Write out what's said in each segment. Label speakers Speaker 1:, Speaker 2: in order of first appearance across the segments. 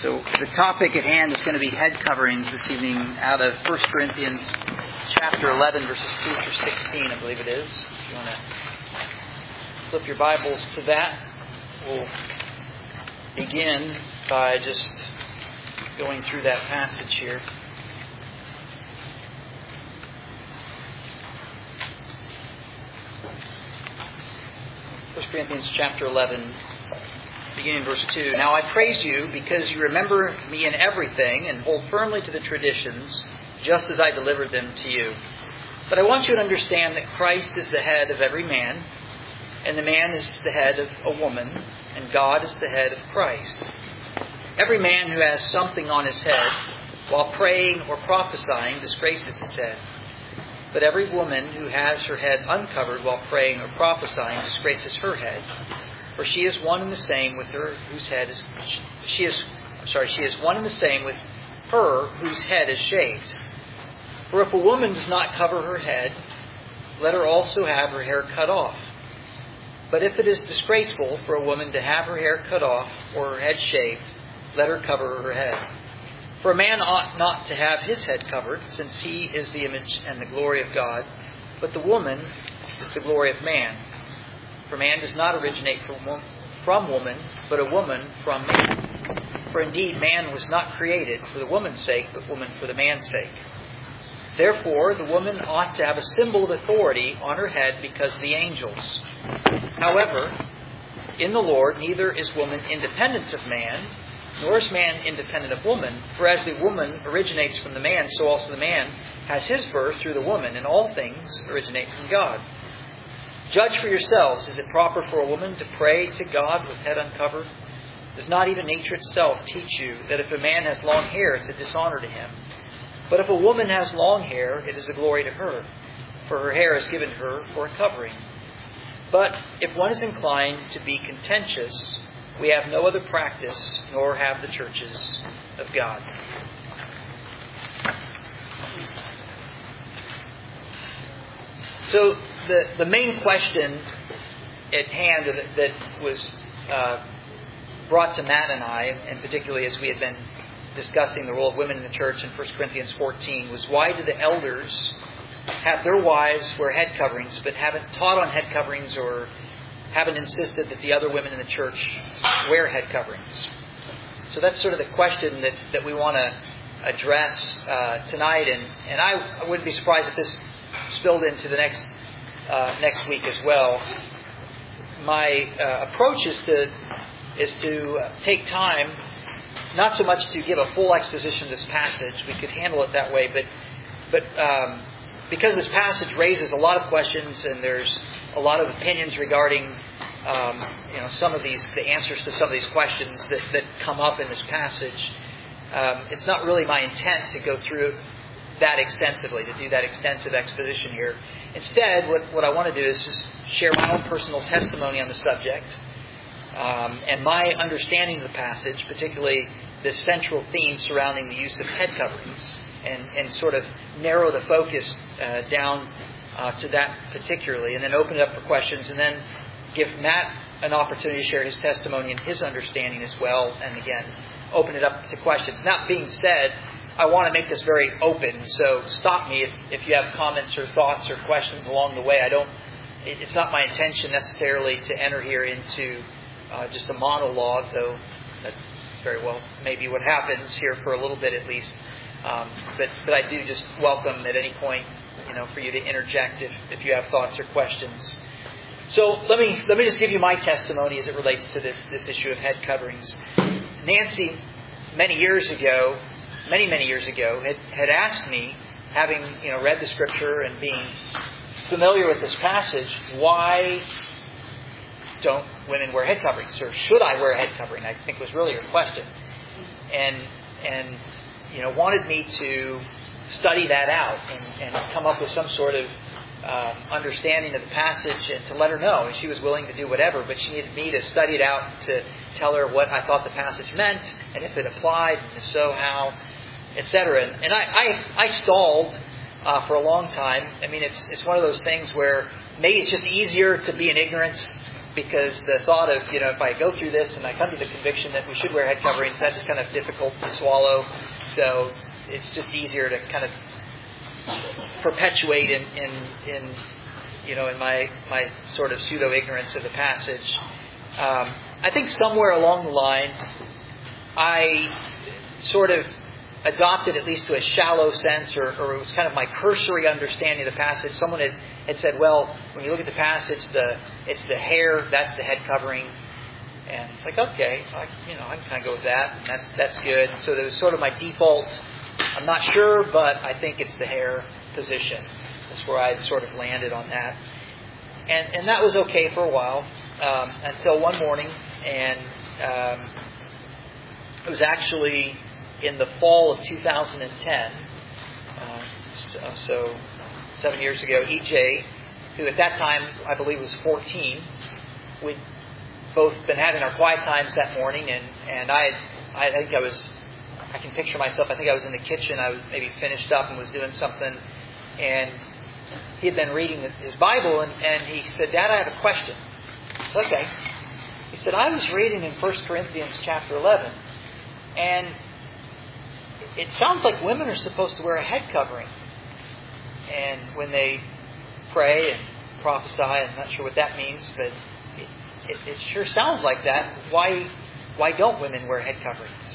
Speaker 1: So the topic at hand is going to be head coverings this evening out of 1 Corinthians chapter 11, verses 2 through 16, I believe it is. If you want to flip your Bibles to that, we'll begin by just going through that passage here. 1 Corinthians chapter 11, beginning in verse 2. Now I praise you because you remember me in everything and hold firmly to the traditions, just as I delivered them to you. But I want you to understand that Christ is the head of every man, and the man is the head of a woman, and God is the head of Christ. Every man who has something on his head, while praying or prophesying, disgraces his head. But every woman who has her head uncovered while praying or prophesying disgraces her head. For she is one and the same with her whose head is she is one and the same with her whose head is shaved. For if a woman does not cover her head, let her also have her hair cut off. But if it is disgraceful for a woman to have her hair cut off or her head shaved, let her cover her head. For a man ought not to have his head covered, since he is the image and the glory of God, but the woman is the glory of man. For man does not originate from woman, but a woman from man. For indeed man was not created for the woman's sake, but woman for the man's sake. Therefore the woman ought to have a symbol of authority on her head because of the angels. However, in the Lord neither is woman independent of man, nor is man independent of woman. For as the woman originates from the man, so also the man has his birth through the woman, and all things originate from God. Judge for yourselves, is it proper for a woman to pray to God with head uncovered? Does not even nature itself teach you that if a man has long hair, it's a dishonor to him? But if a woman has long hair, it is a glory to her, for her hair is given her for a covering. But if one is inclined to be contentious, we have no other practice, nor have the churches of God. So the main question at hand that was brought to Matt and I, and particularly as we had been discussing the role of women in the church in 1 Corinthians 14, was why do the elders have their wives wear head coverings, but haven't taught on head coverings or haven't insisted that the other women in the church wear head coverings? So that's sort of the question that we want to address tonight, and I wouldn't be surprised if this spilled into the next week as well. My approach is to take time, not so much to give a full exposition of this passage. We could handle it that way, but because this passage raises a lot of questions and there's a lot of opinions regarding some of the answers to some of these questions that come up in this passage. It's not really my intent to go through that extensively, to do that extensive exposition here. Instead, what I want to do is just share my own personal testimony on the subject and my understanding of the passage, particularly this central theme surrounding the use of head coverings, and sort of narrow the focus down to that particularly, and then open it up for questions, and then give Matt an opportunity to share his testimony and his understanding as well, and again, open it up to questions. That being said, I want to make this very open, so stop me if you have comments or thoughts or questions along the way. It's not my intention necessarily to enter here into just a monologue, though that's very well maybe what happens here for a little bit at least. But I do just welcome at any point, for you to interject if you have thoughts or questions. So let me just give you my testimony as it relates to this issue of head coverings. Nancy, many years ago, had asked me, having read the scripture and being familiar with this passage, why don't women wear head coverings, or should I wear a head covering? I think was really her question, and wanted me to study that out and come up with some sort of understanding of the passage, and to let her know. And she was willing to do whatever, but she needed me to study it out to tell her what I thought the passage meant, and if it applied, and if so, how, etc. And I stalled for a long time. I mean, it's one of those things where maybe it's just easier to be in ignorance because the thought of, if I go through this and I come to the conviction that we should wear head coverings, that's kind of difficult to swallow. So it's just easier to kind of perpetuate in my sort of pseudo ignorance of the passage. I think somewhere along the line, I sort of adopted, at least to a shallow sense, or it was kind of my cursory understanding of the passage. Someone had said, well, when you look at the passage, it's the hair, that's the head covering. And it's like, okay, I can kind of go with that. And that's good. So that was sort of my default. I'm not sure, but I think it's the hair position. That's where I sort of landed on that. And that was okay for a while, until one morning. And it was actually in the fall of 2010, so 7 years ago. EJ, who at that time I believe was 14, we'd both been having our quiet times that morning, and I think I can picture myself, I think I was in the kitchen, I was maybe finished up and was doing something, and he had been reading his Bible, and he said, Dad, I have a question. I said, okay. He said, I was reading in 1 Corinthians chapter 11, and it sounds like women are supposed to wear a head covering. And when they pray and prophesy, I'm not sure what that means, but it sure sounds like that. Why don't women wear head coverings?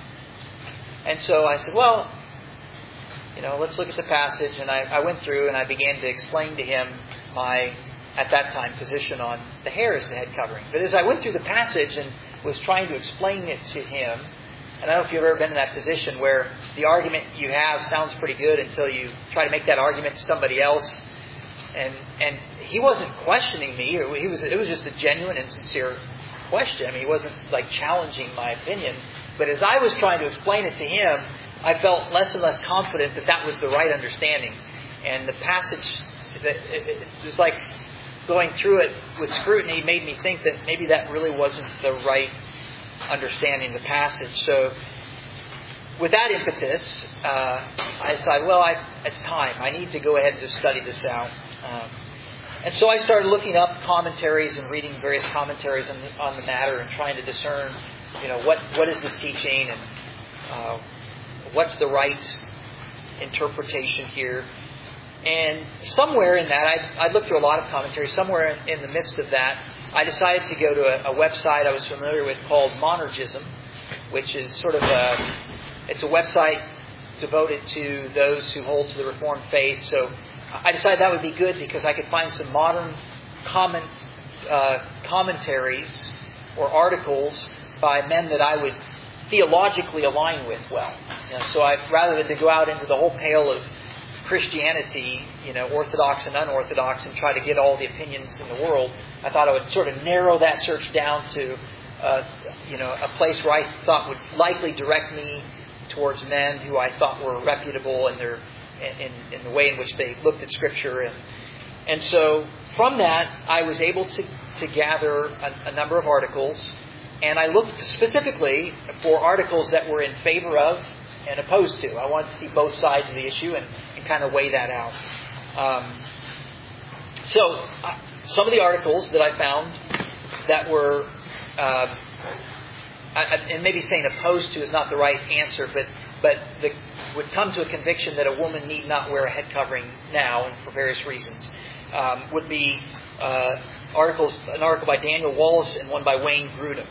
Speaker 1: And so I said, well, let's look at the passage. And I went through and I began to explain to him my, at that time, position on the hair as the head covering. But as I went through the passage and was trying to explain it to him, and I don't know if you've ever been in that position where the argument you have sounds pretty good until you try to make that argument to somebody else. And he wasn't questioning me. It was just a genuine and sincere question. I mean, he wasn't like challenging my opinion. But as I was trying to explain it to him, I felt less and less confident that was the right understanding. And the passage, it was like going through it with scrutiny made me think that maybe that really wasn't the right understanding the passage. So with that impetus, I decided, well, it's time. I need to go ahead and just study this out. And so I started looking up commentaries and reading various commentaries on the matter and trying to discern, what is this teaching and what's the right interpretation here. And somewhere in that, I looked through a lot of commentaries. Somewhere in the midst of that, I decided to go to a website I was familiar with called Monergism, which is sort of it's a website devoted to those who hold to the Reformed faith. So I decided that would be good because I could find some modern commentaries or articles by men that I would theologically align with well. So rather than to go out into the whole pale of Christianity, Orthodox and unorthodox, and try to get all the opinions in the world, I thought I would sort of narrow that search down to, a place where I thought would likely direct me towards men who I thought were reputable in their in the way in which they looked at Scripture, and so from that I was able to gather a number of articles, and I looked specifically for articles that were in favor of and opposed to. I wanted to see both sides of the issue and kind of weigh that out. So some of the articles that I found that were, and maybe saying opposed to is not the right answer, but would come to a conviction that a woman need not wear a head covering now, and for various reasons, would be an article by Daniel Wallace and one by Wayne Grudem.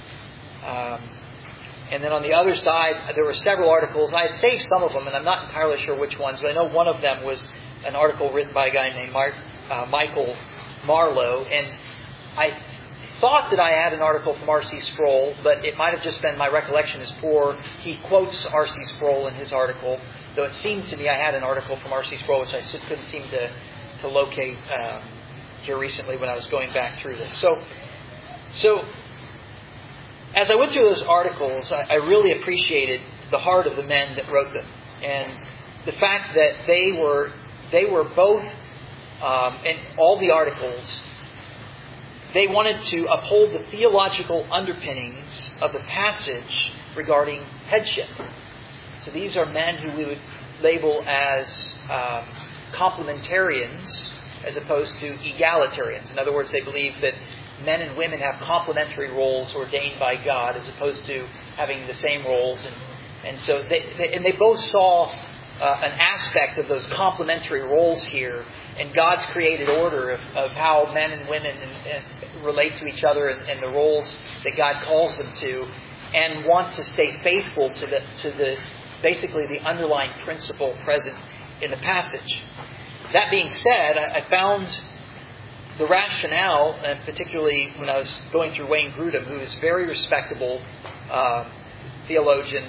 Speaker 1: And then on the other side, there were several articles. I had saved some of them, and I'm not entirely sure which ones, but I know one of them was an article written by a guy named Michael Marlowe. And I thought that I had an article from R.C. Sproul, but it might have just been my recollection is poor. He quotes R.C. Sproul in his article, though it seemed to me I had an article from R.C. Sproul, which I just couldn't seem to locate here recently when I was going back through this. So as I went through those articles, I really appreciated the heart of the men that wrote them, and the fact that they were both in all the articles. They wanted to uphold the theological underpinnings of the passage regarding headship. So these are men who we would label as complementarians as opposed to egalitarians. In other words, they believe that men and women have complementary roles ordained by God as opposed to having the same roles. And so they both saw an aspect of those complementary roles here in God's created order of how men and women relate to each other and the roles that God calls them to, and want to stay faithful to the basically the underlying principle present in the passage. That being said, I found the rationale, and particularly when I was going through Wayne Grudem, who is a very respectable theologian,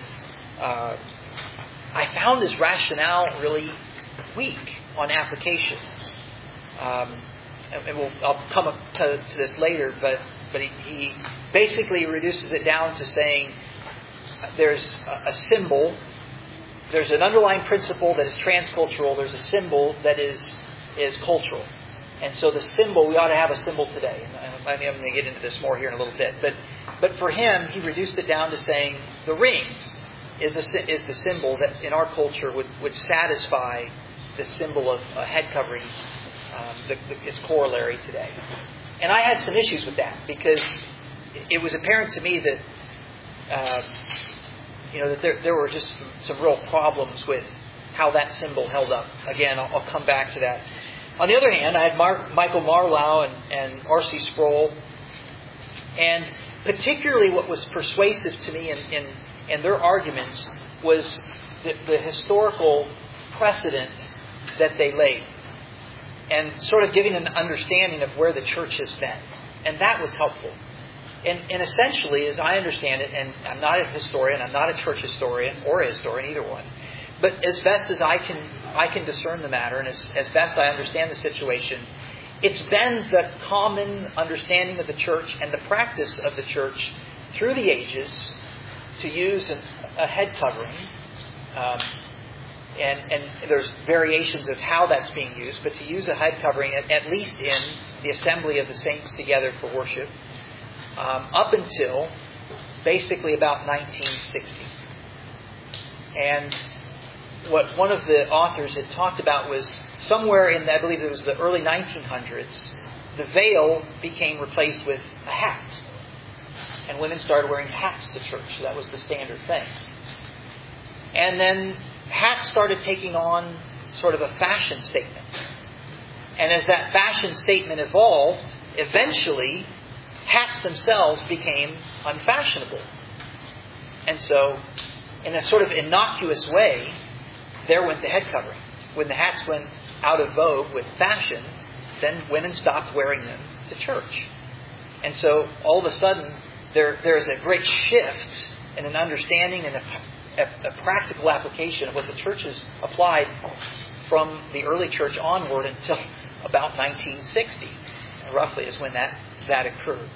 Speaker 1: I found his rationale really weak on application. I'll come up to this later, but he basically reduces it down to saying there's a symbol, there's an underlying principle that is transcultural, there's a symbol that is cultural. And so the symbol, we ought to have a symbol today. And I'm going to get into this more here in a little bit. But for him, he reduced it down to saying the ring is the symbol that in our culture would satisfy the symbol of a head covering, its corollary today. And I had some issues with that because it was apparent to me that that there were just some real problems with how that symbol held up. Again, I'll come back to that. On the other hand, I had Michael Marlowe and R.C. Sproul, and particularly what was persuasive to me in their arguments was the historical precedent that they laid, and sort of giving an understanding of where the church has been. And that was helpful. And essentially, as I understand it, and I'm not a historian, I'm not a church historian or a historian, either one, but as best as I can discern the matter, and as best I understand the situation, it's been the common understanding of the church and the practice of the church through the ages to use a head covering. And there's variations of how that's being used, but to use a head covering, at least in the assembly of the saints together for worship, up until basically about 1960. And what one of the authors had talked about was somewhere in, I believe it was the early 1900s, the veil became replaced with a hat. And women started wearing hats to church. So that was the standard thing. And then hats started taking on sort of a fashion statement. And as that fashion statement evolved, eventually hats themselves became unfashionable. And so, in a sort of innocuous way, there went the head covering. When the hats went out of vogue with fashion, then women stopped wearing them to church. And so, all of a sudden, there's a great shift in an understanding and a practical application of what the church has applied from the early church onward until about 1960, roughly, is when that occurred.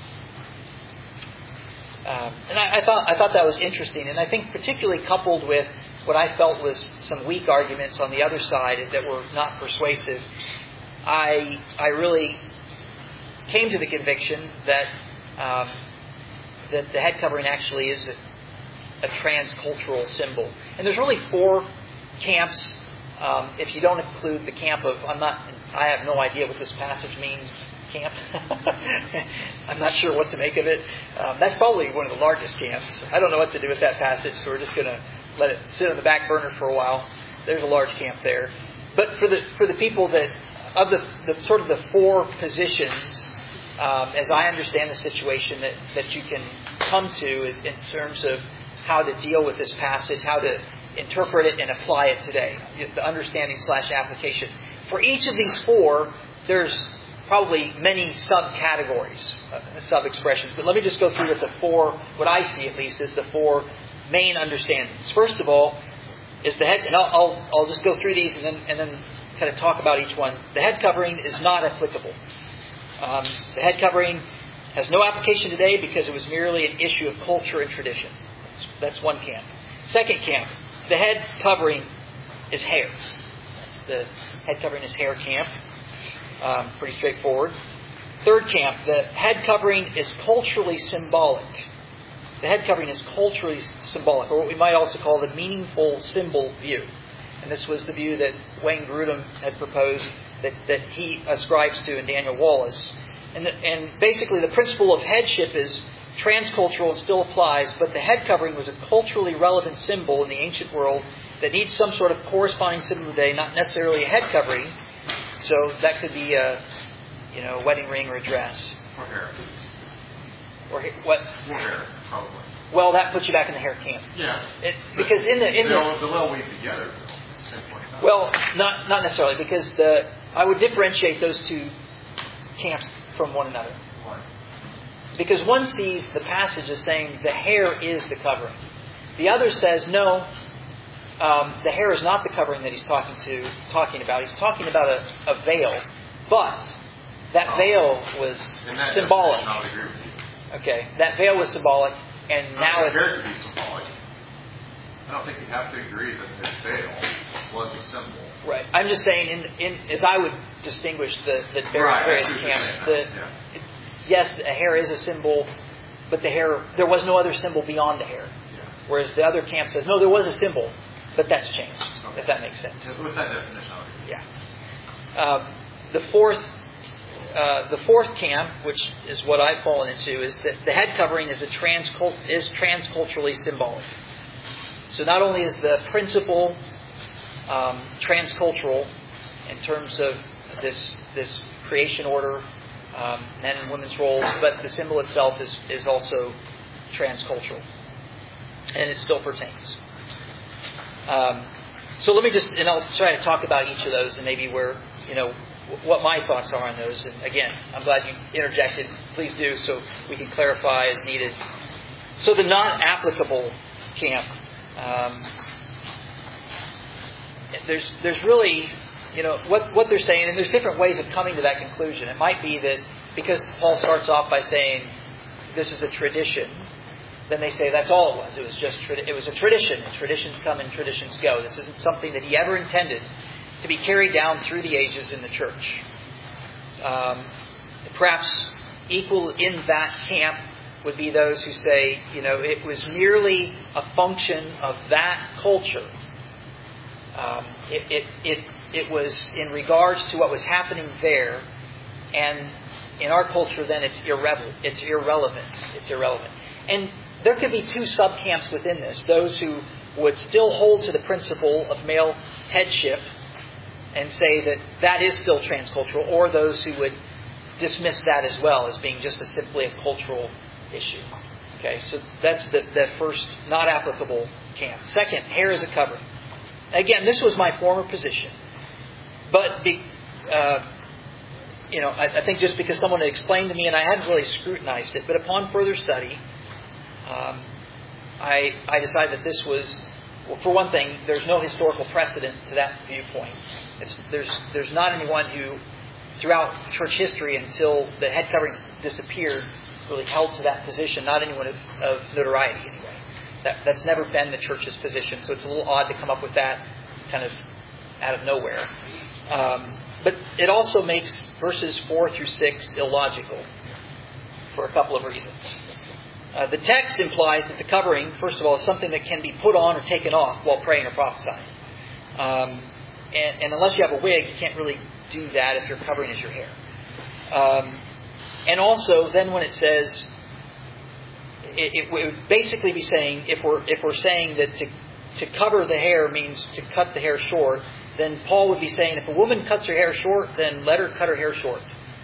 Speaker 1: And I thought that was interesting, and I think particularly coupled with what I felt was some weak arguments on the other side that were not persuasive, I really came to the conviction that the head covering actually is a transcultural symbol. And there's really four camps. If you don't include the camp of I have no idea what this passage means. Camp. I'm not sure what to make of it. That's probably one of the largest camps. I don't know what to do with that passage, so we're just going to let it sit on the back burner for a while. There's a large camp there. But for the people that of the sort of the four positions, as I understand the situation that you can come to is in terms of how to deal with this passage, how to interpret it and apply it today, the understanding / application. For each of these four, there's probably many subcategories, sub-expressions. But let me just go through with the four, what I see at least, is the four main understandings. First of all, is the head, and I'll just go through these and then kind of talk about each one. The head covering is not applicable. The head covering has no application today because it was merely an issue of culture and tradition. That's one camp. Second camp, the head covering is hair. That's the head covering is hair camp. Pretty straightforward. Third camp, the head covering is culturally symbolic. The head covering is culturally symbolic, or what we might also call the meaningful symbol view. And this was the view that Wayne Grudem had proposed, that he ascribes to in Daniel Wallace. And basically the principle of headship is transcultural and still applies, but the head covering was a culturally relevant symbol in the ancient world that needs some sort of corresponding symbol today, not necessarily a head covering. So that could be a wedding ring or a dress.
Speaker 2: Or hair.
Speaker 1: Or what?
Speaker 2: More hair, probably.
Speaker 1: Well, that puts you back in the hair camp.
Speaker 2: Yeah.
Speaker 1: Because
Speaker 2: they'll all weave together.
Speaker 1: Well, not necessarily, because I would differentiate those two camps from one another.
Speaker 2: Why?
Speaker 1: Because one sees the passage as saying the hair is the covering. The other says no, the hair is not the covering that he's talking about. He's talking about a veil, but that veil was symbolic.
Speaker 2: I would agree with you.
Speaker 1: Okay, that veil was symbolic, and now it's
Speaker 2: to be symbolic. I don't think you have to agree that the veil was a symbol.
Speaker 1: Right. I'm just saying, as I would distinguish the various camps, yes, a hair is a symbol, but there was no other symbol beyond the hair.
Speaker 2: Yeah.
Speaker 1: Whereas the other camp says, no, there was a symbol, but that's changed, if that makes sense.
Speaker 2: With that definition,
Speaker 1: yeah. The fourth camp, which is what I've fallen into, is that the head covering is transculturally symbolic. So not only is the principle transcultural in terms of this creation order, men and women's roles, but the symbol itself is also transcultural, and it still pertains. So let me and I'll try to talk about each of those and maybe what my thoughts are on those. And again, I'm glad you interjected. Please do, so we can clarify as needed. So the non-applicable camp. There's really, what they're saying, and there's different ways of coming to that conclusion. It might be that because Paul starts off by saying this is a tradition, then they say that's all it was. It was a tradition. And traditions come and traditions go. This isn't something that he ever intended to be carried down through the ages in the church. Perhaps equal in that camp would be those who say, it was merely a function of that culture. It was in regards to what was happening there, and in our culture, then it's irrelevant. It's irrelevant. And there could be two subcamps within this: those who would still hold to the principle of male headship and say that is still transcultural, or those who would dismiss that as well as being just simply a cultural issue. Okay, so that's the first not applicable camp. Second, hair is a covering. Again, this was my former position, but I think just because someone had explained to me and I hadn't really scrutinized it, but upon further study, I decided that this was, well, for one thing, there's no historical precedent to that viewpoint. There's not anyone who, throughout church history until the head coverings disappeared, really held to that position. Not anyone of notoriety, anyway. That's never been the church's position, so it's a little odd to come up with that kind of out of nowhere. But it also makes verses 4 through 6 illogical for a couple of reasons. The text implies that the covering, first of all, is something that can be put on or taken off while praying or prophesying. And unless you have a wig, you can't really do that if your covering is your hair. And also, then when it says, it would basically be saying, if we're saying that to cover the hair means to cut the hair short, then Paul would be saying, if a woman cuts her hair short, then let her cut her hair short.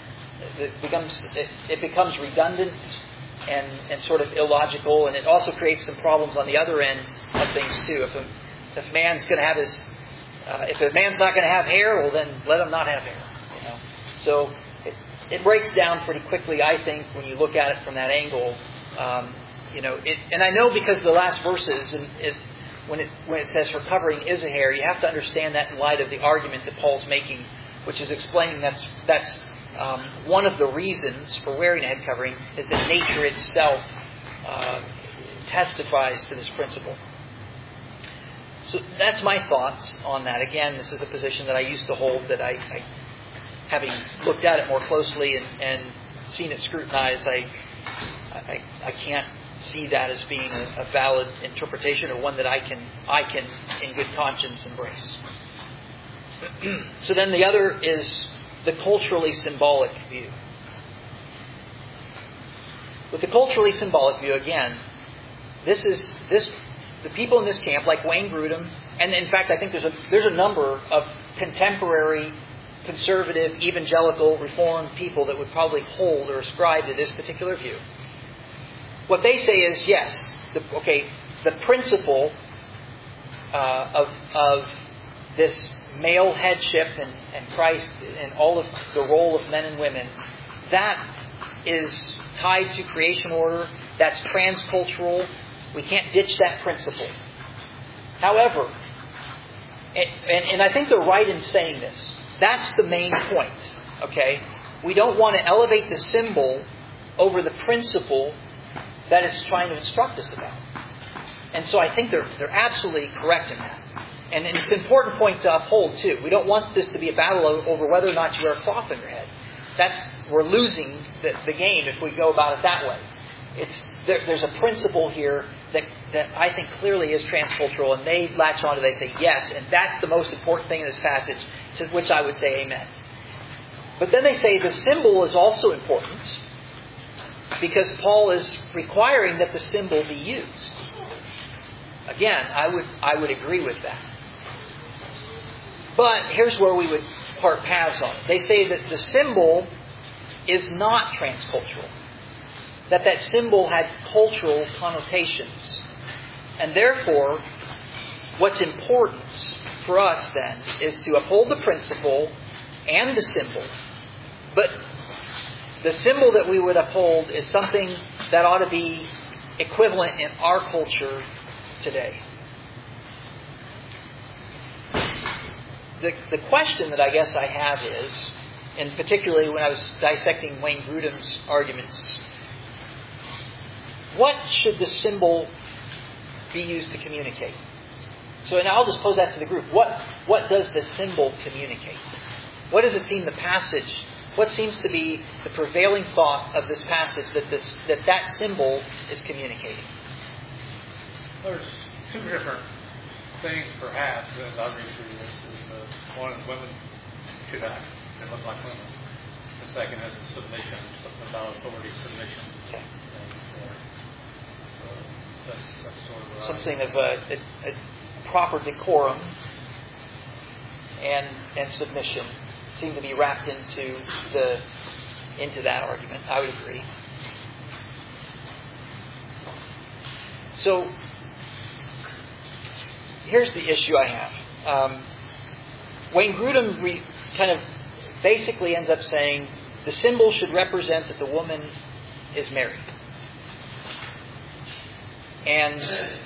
Speaker 1: It becomes redundant and sort of illogical, and it also creates some problems on the other end of things too. If a man's going to have if a man's not going to have hair, well then let him not have hair. So it breaks down pretty quickly, I think, when you look at it from that angle. And I know because the last verses, when it says her covering is a hair, you have to understand that in light of the argument that Paul's making, which is explaining that's one of the reasons for wearing a head covering is that nature itself testifies to this principle. So that's my thoughts on that. Again, this is a position that I used to hold that I having looked at it more closely and seen it scrutinized, I can't see that as being a valid interpretation or one that I can in good conscience embrace. So then the other is the culturally symbolic view. With the culturally symbolic view, again, the people in this camp, like Wayne Grudem, and in fact, I think there's a number of contemporary, conservative, evangelical, reformed people that would probably hold or ascribe to this particular view. What they say is, yes, the principle of this male headship and Christ and all of the role of men and women, that is tied to creation order. That's transcultural. We can't ditch that principle. However, and I think they're right in saying this, that's the main point. Okay? We don't want to elevate the symbol over the principle that it's trying to instruct us about. And so I think they're absolutely correct in that. And it's an important point to uphold too. We don't want this to be a battle over whether or not you wear a cloth on your head. We're losing the game if we go about it that way. There's a principle here that I think clearly is transcultural, and they latch on to. They say yes, and that's the most important thing in this passage. To which I would say amen. But then they say the symbol is also important because Paul is requiring that the symbol be used. Again, I would agree with that. But here's where we would part paths on it. They say that the symbol is not transcultural. That symbol had cultural connotations. And therefore, what's important for us then is to uphold the principle and the symbol. But the symbol that we would uphold is something that ought to be equivalent in our culture today. The question that I guess I have is, and particularly when I was dissecting Wayne Grudem's arguments, what should the symbol be used to communicate? So now I'll just pose that to the group. What does the symbol communicate? What does it seem the passage, what seems to be the prevailing thought of this passage that symbol is communicating?
Speaker 3: There's two different things, perhaps, as I read through this. One, women should act and look like women. The second is submission, something about authority submission.
Speaker 1: Okay.
Speaker 3: And that's sort of
Speaker 1: something of a proper decorum and submission seem to be wrapped into that argument. I would agree. So here's the issue I have. Wayne Grudem kind of basically ends up saying the symbol should represent that the woman is married. And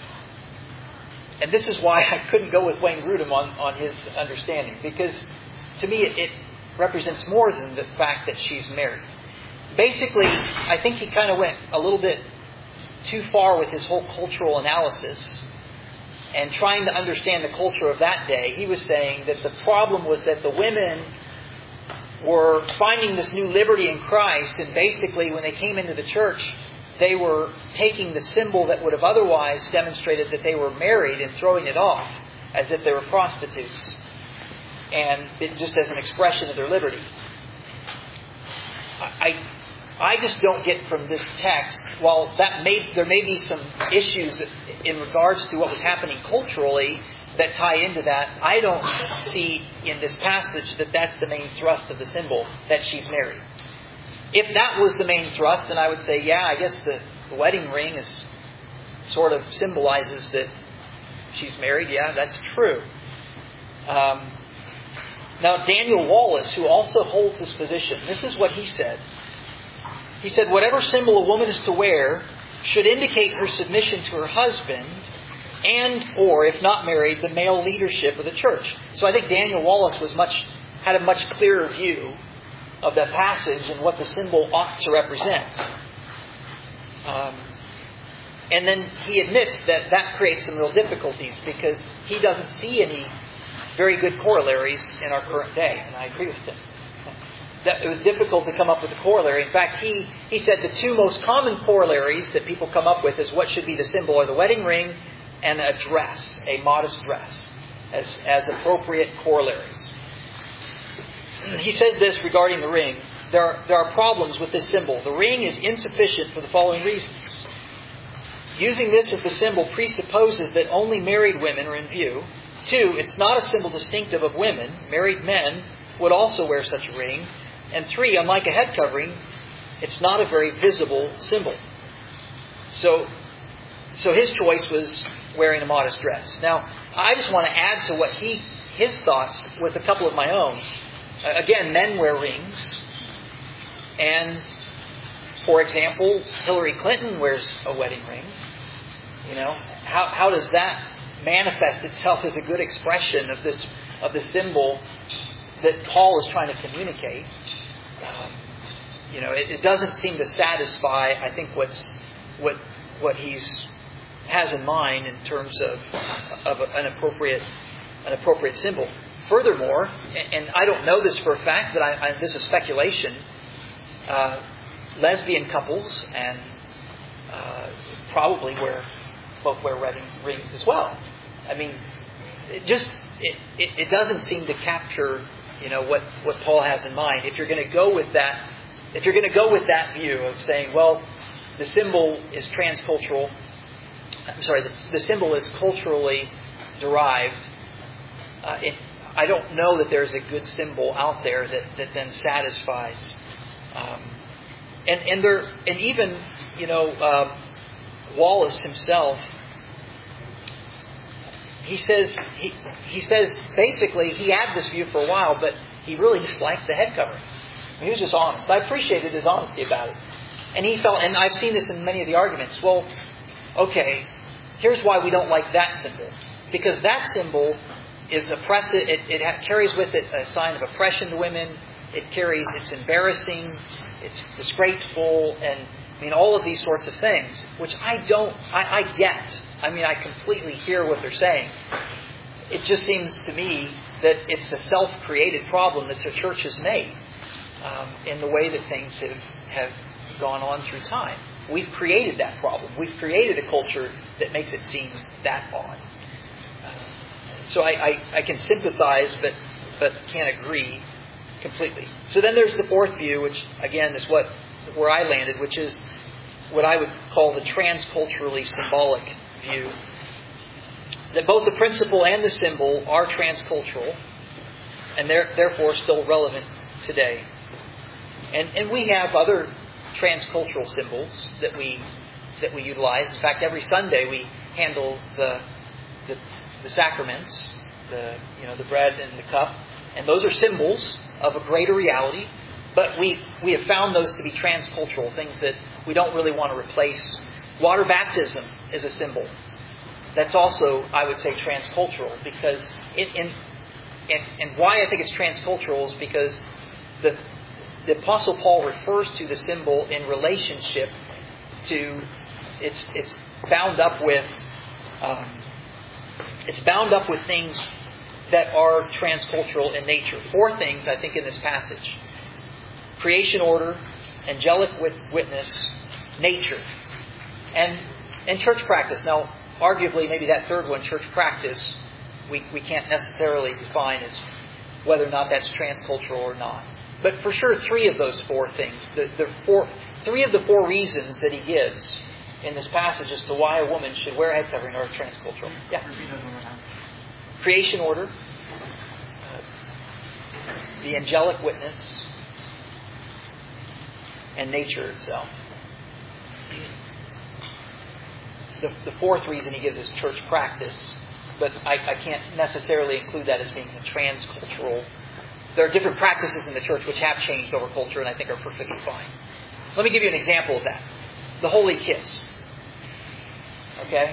Speaker 1: this is why I couldn't go with Wayne Grudem on his understanding, because to me it represents more than the fact that she's married. Basically, I think he kind of went a little bit too far with his whole cultural analysis and trying to understand the culture of that day. He was saying that the problem was that the women were finding this new liberty in Christ, and basically when they came into the church, they were taking the symbol that would have otherwise demonstrated that they were married and throwing it off as if they were prostitutes, and it just as an expression of their liberty. I just don't get from this text, while there may be some issues in regards to what was happening culturally that tie into that, I don't see in this passage that that's the main thrust of the symbol, that she's married. If that was the main thrust, then I would say, yeah, I guess the wedding ring sort of symbolizes that she's married. Yeah, that's true. Now, Daniel Wallace, who also holds this position, this is what he said. He said, whatever symbol a woman is to wear should indicate her submission to her husband and, or if not married, the male leadership of the church. So I think Daniel Wallace had a much clearer view of that passage and what the symbol ought to represent. And then he admits that creates some real difficulties because he doesn't see any very good corollaries in our current day. And I agree with him. That it was difficult to come up with a corollary. In fact, he said the two most common corollaries that people come up with is what should be the symbol are the wedding ring and a dress, a modest dress, as appropriate corollaries. He says this regarding the ring. there are problems with this symbol. The ring is insufficient for the following reasons. Using this as the symbol presupposes that only married women are in view. 2, it's not a symbol distinctive of women. Married men would also wear such a ring. And 3, unlike a head covering, it's not a very visible symbol. So his choice was wearing a modest dress. Now, I just want to add to what his thoughts with a couple of my own. Again, men wear rings. And, for example, Hillary Clinton wears a wedding ring. How does that manifest itself as a good expression of the symbol that Paul is trying to communicate? It doesn't seem to satisfy, I think, what he's has in mind in terms of an appropriate symbol. Furthermore, and I don't know this for a fact, but this is speculation. Lesbian couples and probably both wear wedding rings as well. I mean, it doesn't seem to capture what Paul has in mind. If you're going to go with that, view of saying, well, the symbol is transcultural. I'm sorry, the symbol is culturally derived. I don't know that there's a good symbol out there that then satisfies. And even Wallace himself, he says basically he had this view for a while, but he really disliked the head covering. He was just honest. I appreciated his honesty about it. And he felt, and I've seen this in many of the arguments, well, okay, here's why we don't like that symbol. Because that symbol is oppressive, it carries with it a sign of oppression to women, it's embarrassing, it's disgraceful, and all of these sorts of things, which I get. I completely hear what they're saying. It just seems to me that it's a self-created problem that the church has made in the way that things have gone on through time. We've created that problem. We've created a culture that makes it seem that odd. So I can sympathize, but can't agree completely. So then there's the fourth view, which again is where I landed, which is what I would call the transculturally symbolic view. That both the principle and the symbol are transcultural, and therefore still relevant today. And we have other transcultural symbols that we utilize. In fact, every Sunday we handle the sacraments, the bread and the cup, and those are symbols of a greater reality. But we have found those to be transcultural, things that we don't really want to replace. Water baptism is a symbol. That's also, I would say, transcultural, because and why I think it's transcultural is because the Apostle Paul refers to the symbol in relationship to it's bound up with things that are transcultural in nature. 4 things, I think, in this passage: creation order, angelic witness, nature, and church practice. Now, arguably, maybe that third one, church practice, we can't necessarily define as whether or not that's transcultural or not. But for sure, 3 of those 4 things, 3 of the 4 reasons that he gives in this passage as to why a woman should wear a head covering are transcultural. Yeah. Creation order, the angelic witness, and nature itself. The 4th reason he gives is church practice, but I can't necessarily include that as being a transcultural. There are different practices in the church which have changed over culture and I think are perfectly fine. Let me give you an example of that. The holy kiss. Okay?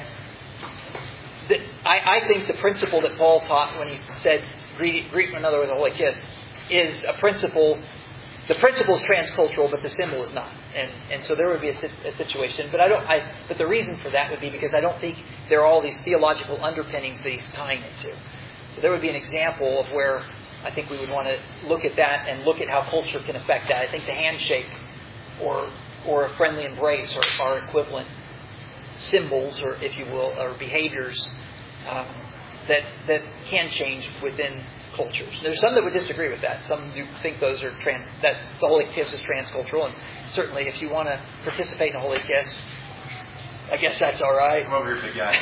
Speaker 1: I think the principle that Paul taught when he said, greet one another with a holy kiss, is a principle. The principle is transcultural, but the symbol is not. And so there would be a situation. But but the reason for that would be because I don't think there are all these theological underpinnings that he's tying it to. So there would be an example of where I think we would want to look at that and look at how culture can affect that. I think the handshake or a friendly embrace are equivalent symbols, or if you will, or behaviors that can change within cultures. There's some that would disagree with that. Some do think those are that the Holy Kiss is transcultural, and certainly if you want to participate in a Holy Kiss, I guess that's all right.
Speaker 2: Come over here, big guy.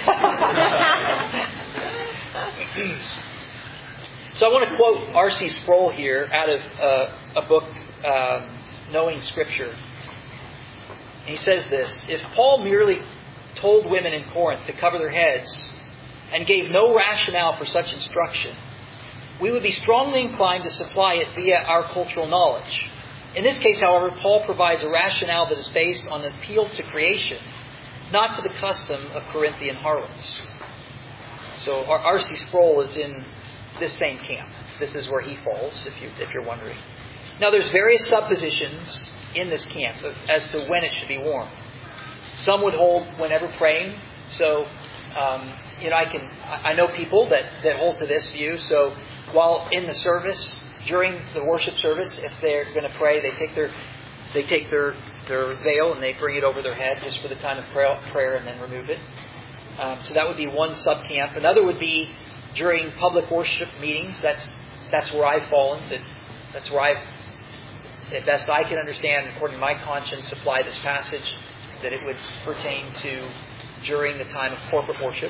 Speaker 1: So I want to quote R.C. Sproul here out of a book, Knowing Scripture. He says this: if Paul merely told women in Corinth to cover their heads and gave no rationale for such instruction, we would be strongly inclined to supply it via our cultural knowledge. In this case, however, Paul provides a rationale that is based on an appeal to creation, not to the custom of Corinthian harlots. So R.C. Sproul is in this same camp. This is where he falls, if you're wondering. Now, there's various suppositions in this camp as to when it should be worn. Some would hold whenever praying. So, I know people that hold to this view. So, while in the service, during the worship service, if they're going to pray, they take their veil and they bring it over their head just for the time of prayer and then remove it. So that would be one subcamp. Another would be during public worship meetings. That's where I've fallen. That's where I've, at best I can understand, according to my conscience, apply this passage, that it would pertain to during the time of corporate worship.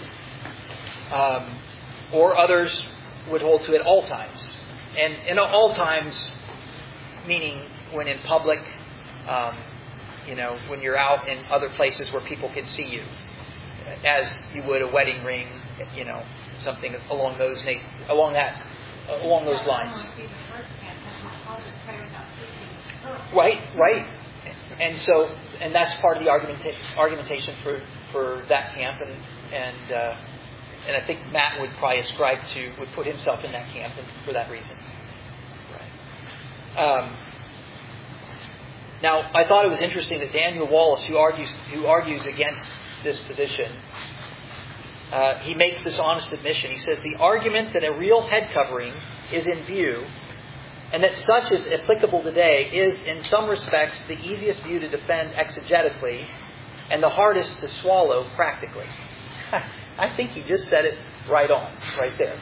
Speaker 1: Or others would hold to it all times. And in all times, meaning when in public, when you're out in other places where people can see you, as you would a wedding ring, something along those lines. Right. And that's part of the argumentation for that camp, and I think Matt would probably would put himself in that camp for that reason. Right. Now, I thought it was interesting that Daniel Wallace, who argues against this position, he makes this honest admission. He says the argument that a real head covering is in view and that such is applicable today is, in some respects, the easiest view to defend exegetically and the hardest to swallow practically. I think he just said it right there.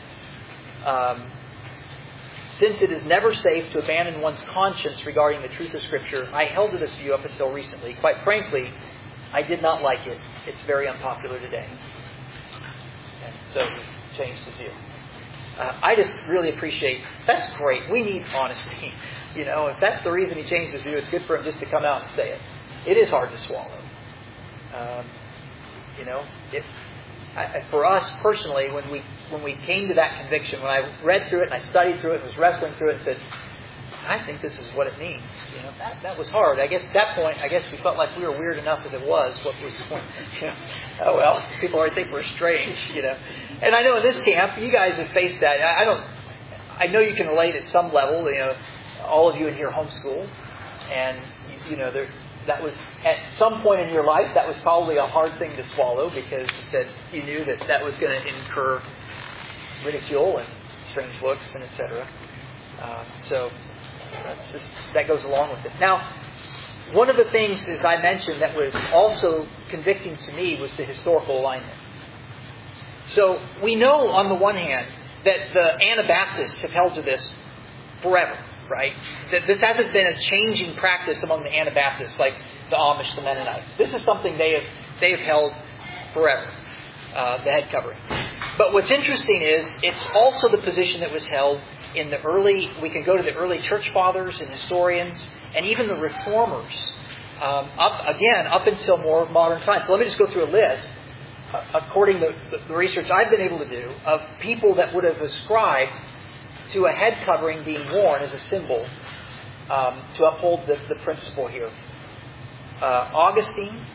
Speaker 1: Since it is never safe to abandon one's conscience regarding the truth of Scripture, I held to this view up until recently. Quite frankly, I did not like it. It's very unpopular today. And so he changed his view. I just really appreciate, that's great. We need honesty. If that's the reason he changed his view, it's good for him just to come out and say it. It is hard to swallow. For us personally, when we came to that conviction, when I read through it and I studied through it and was wrestling through it and said, I think this is what it means. That was hard. I guess at that point, we felt like we were weird enough as it was. What was the point? Oh well, people already think we're strange. And I know in this camp, you guys have faced that. I know you can relate at some level. All of you in here homeschool, and that was at some point in your life that was probably a hard thing to swallow because you knew that was going to incur ridicule and strange looks and etc. So that goes along with it. Now, one of the things, as I mentioned, that was also convicting to me was the historical alignment. So we know, on the one hand, that the Anabaptists have held to this forever, right? That this hasn't been a changing practice among the Anabaptists like the Amish, the Mennonites. This is something they have held forever, the head covering. But what's interesting is it's also the position that was held in the early, we can go to the early church fathers and historians and even the reformers up until more modern times. So let me just go through a list, according to the research I've been able to do, of people that would have ascribed to a head covering being worn as a symbol to uphold the principle here. Augustine,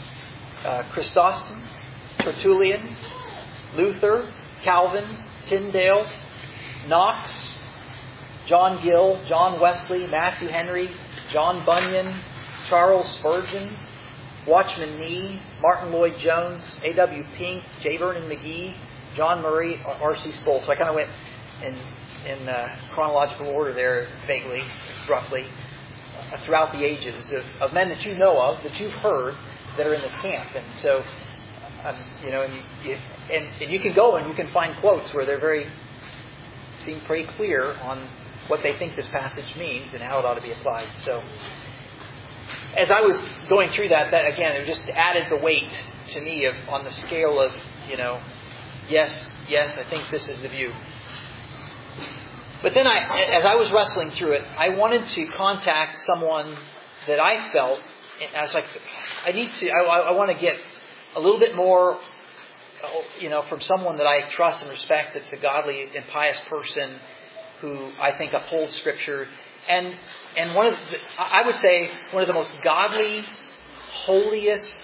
Speaker 1: Chrysostom, Tertullian, Luther, Calvin, Tyndale, Knox, John Gill, John Wesley, Matthew Henry, John Bunyan, Charles Spurgeon, Watchman Nee, Martin Lloyd-Jones, A.W. Pink, J. Vernon McGee, John Murray, R.C. Sproul. So I kind of went in chronological order there, vaguely, roughly, throughout the ages of men that you know of, that you've heard, that are in this camp. And so, and you can go and you can find quotes where they're very seem pretty clear on what they think this passage means and how it ought to be applied. So, as I was going through that again, it just added the weight to me on the scale of, yes, I think this is the view. But then as I was wrestling through it, I wanted to contact someone that I felt, I was like, I want to get a little bit more, from someone that I trust and respect, that's a godly and pious person who I think upholds Scripture. And I would say one of the most godly, holiest,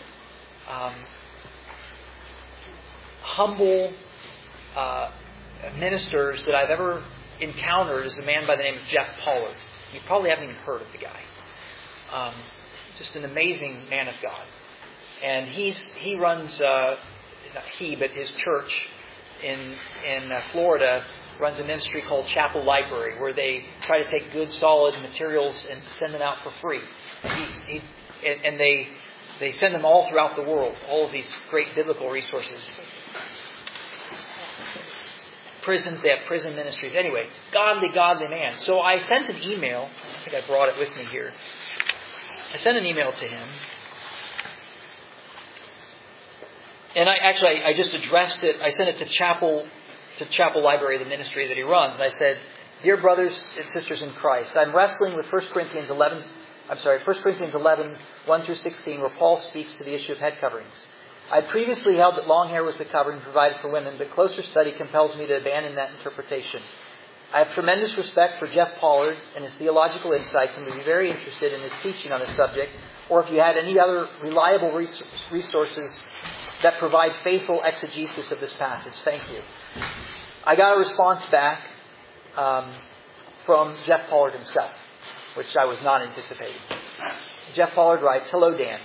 Speaker 1: humble ministers that I've ever encountered is a man by the name of Jeff Pollard. You probably haven't even heard of the guy. Just an amazing man of God. And he runs, but his church in Florida runs a ministry called Chapel Library, where they try to take good, solid materials and send them out for free. And they send them all throughout the world, all of these great biblical resources. Prisons, they have prison ministries. Anyway, godly man. So I sent an email. I think I brought it with me here. I sent an email to him. And I just addressed it. I sent it to Chapel Library, the ministry that he runs. And I said, "Dear brothers and sisters in Christ, I'm wrestling with 1 Corinthians 11, 1 through 16, where Paul speaks to the issue of head coverings. I had previously held that long hair was the covering provided for women, but closer study compels me to abandon that interpretation. I have tremendous respect for Jeff Pollard and his theological insights and would be very interested in his teaching on this subject, or if you had any other reliable resources that provide faithful exegesis of this passage. Thank you." I got a response back from Jeff Pollard himself, which I was not anticipating. Jeff Pollard writes, "Hello, Dan.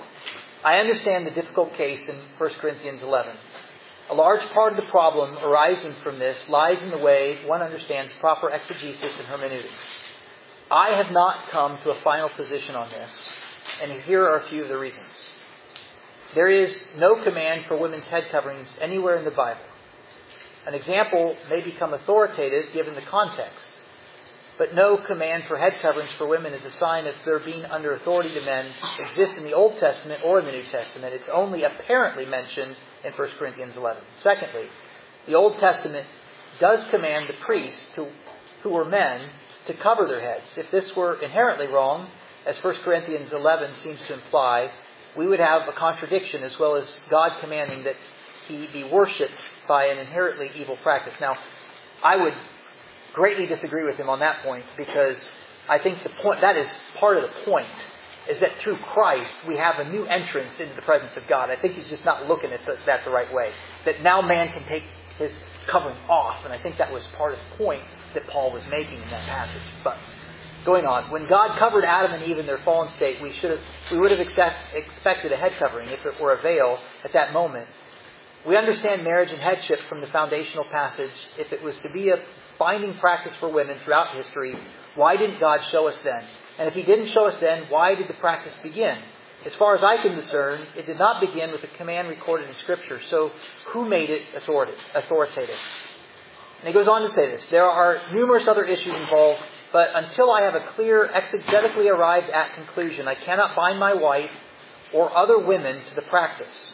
Speaker 1: I understand the difficult case in 1 Corinthians 11. A large part of the problem arising from this lies in the way one understands proper exegesis and hermeneutics. I have not come to a final position on this, and here are a few of the reasons. There is no command for women's head coverings anywhere in the Bible. An example may become authoritative given the context, but no command for head coverings for women is a sign of their being under authority to men exists in the Old Testament or in the New Testament. It's only apparently mentioned in 1 Corinthians 11. Secondly, the Old Testament does command the priests, who were men, to cover their heads. If this were inherently wrong, as 1 Corinthians 11 seems to imply, we would have a contradiction as well as God commanding that he be worshipped by an inherently evil practice." Now, I would greatly disagree with him on that point, because I think that is part of the point, is that through Christ we have a new entrance into the presence of God. I think he's just not looking at that the right way. That now man can take his covering off, and I think that was part of the point that Paul was making in that passage. But going on, when God covered Adam and Eve in their fallen state, we would have expected a head covering if it were a veil at that moment. We understand marriage and headship from the foundational passage. If it was to be a binding practice for women throughout history, why didn't God show us then? And if he didn't show us then, why did the practice begin? As far as I can discern, it did not begin with a command recorded in Scripture. So who made it authoritative? And he goes on to say this: there are numerous other issues involved, but until I have a clear, exegetically arrived at conclusion, I cannot bind my wife or other women to the practice.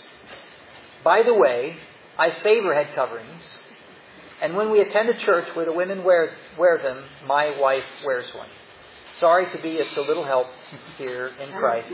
Speaker 1: By the way, I favor head coverings, and when we attend a church where the women wear them, my wife wears one. Sorry to be of so little help here in Christ.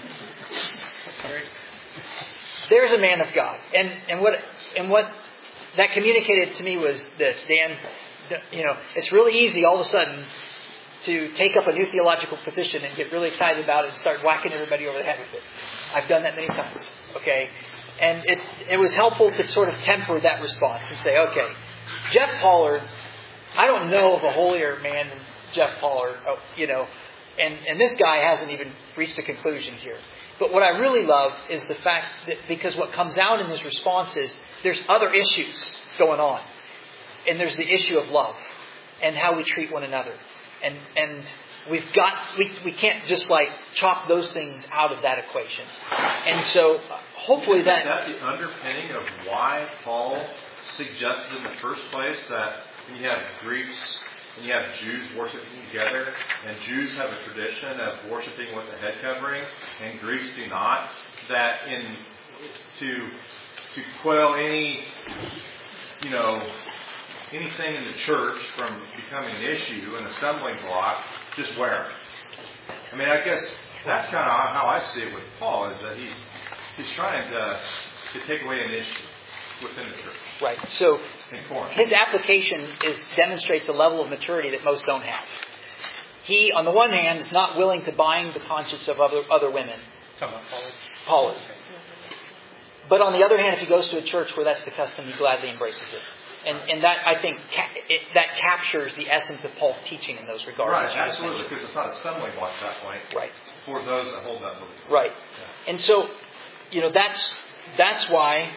Speaker 1: There's a man of God, and what that communicated to me was this: Dan, it's really easy all of a sudden to take up a new theological position and get really excited about it and start whacking everybody over the head with it. I've done that many times. Okay. And it was helpful to sort of temper that response and say, okay, Jeff Pollard, I don't know of a holier man than Jeff Pollard, and this guy hasn't even reached a conclusion here. But what I really love is the fact that, because what comes out in his response is there's other issues going on. And there's the issue of love and how we treat one another. And we can't just chalk those things out of that equation. And so hopefully
Speaker 2: that's the underpinning of why Paul suggested in the first place that and you have Greeks and you have Jews worshiping together, and Jews have a tradition of worshiping with a head covering, and Greeks do not, that to quell any, anything in the church from becoming an issue, an assembling block, just wear it. I mean, I guess that's kind of how I see it with Paul, is that he's trying to take away an issue within the church.
Speaker 1: Right. So his application demonstrates a level of maturity that most don't have. He, on the one hand, is not willing to bind the conscience of other women. Paul is. But on the other hand, if he goes to a church where that's the custom, he gladly embraces it. And that, I think, that captures the essence of Paul's teaching in those regards.
Speaker 2: Right, absolutely, because it's not a stumbling block at that point.
Speaker 1: Right.
Speaker 2: For those that hold that belief.
Speaker 1: Right.
Speaker 2: Yeah.
Speaker 1: And so, that's why...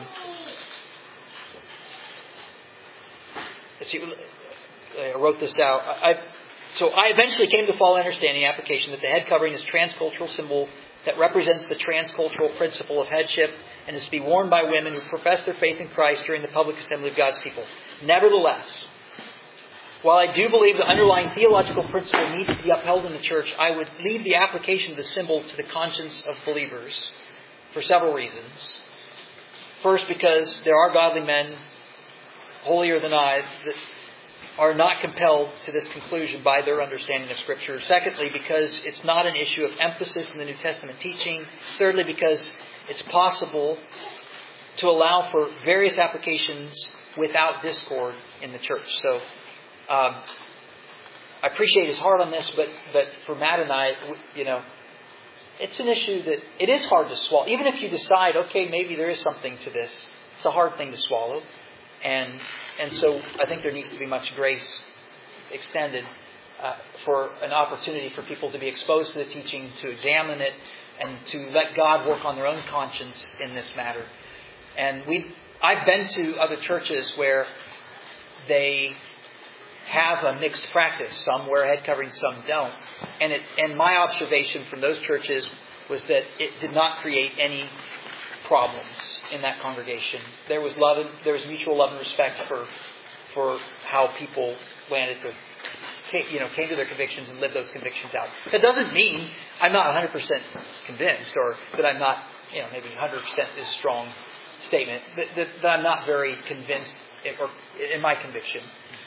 Speaker 1: let's see, I wrote this out. So I eventually came to follow understanding the application that the head covering is a transcultural symbol that represents the transcultural principle of headship and is to be worn by women who profess their faith in Christ during the public assembly of God's people. Nevertheless, while I do believe the underlying theological principle needs to be upheld in the church, I would leave the application of the symbol to the conscience of believers for several reasons. First, because there are godly men, holier than I, that are not compelled to this conclusion by their understanding of Scripture. Secondly, because it's not an issue of emphasis in the New Testament teaching. Thirdly, because it's possible to allow for various applications without discord in the church. So, I appreciate his heart on this, but for Matt and I, it's an issue that it is hard to swallow. Even if you decide, okay, maybe there is something to this, it's a hard thing to swallow. And so I think there needs to be much grace extended for an opportunity for people to be exposed to the teaching, to examine it, and to let God work on their own conscience in this matter. And I've been to other churches where they have a mixed practice. Some wear head covering, some don't. And my observation from those churches was that it did not create any problems in that congregation. There was mutual love and respect for how people came to their convictions and lived those convictions out. That doesn't mean I'm not 100% convinced, or that I'm not, maybe 100% is a strong statement, that I'm not very convinced in my conviction.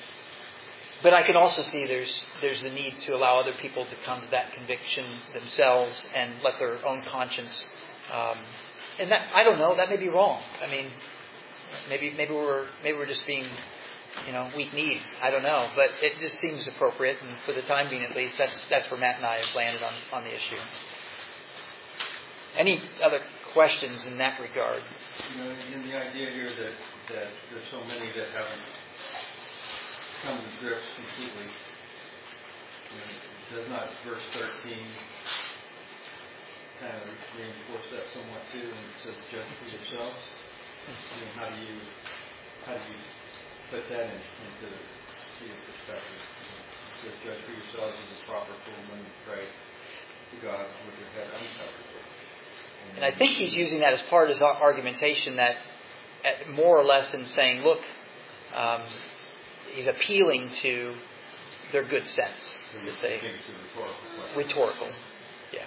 Speaker 1: But I can also see there's the need to allow other people to come to that conviction themselves and let their own conscience. And that, I don't know, that may be wrong. I mean, maybe we're just being, weak-kneed. I don't know, but it just seems appropriate, and for the time being, at least, that's where Matt and I have landed on the issue. Any other questions in that regard?
Speaker 4: In the idea here that there's so many that haven't come to grips completely, does not verse 13 kind of reinforce that somewhat too, and it says judge for yourselves? How do you put that into the perspective? It says judge for yourselves as is proper for women to pray to God with their head uncovered.
Speaker 1: And I think he's using that as part of his argumentation, that more or less in saying, look, he's appealing to their good sense. To say,
Speaker 4: it's a
Speaker 1: rhetorical. Yeah.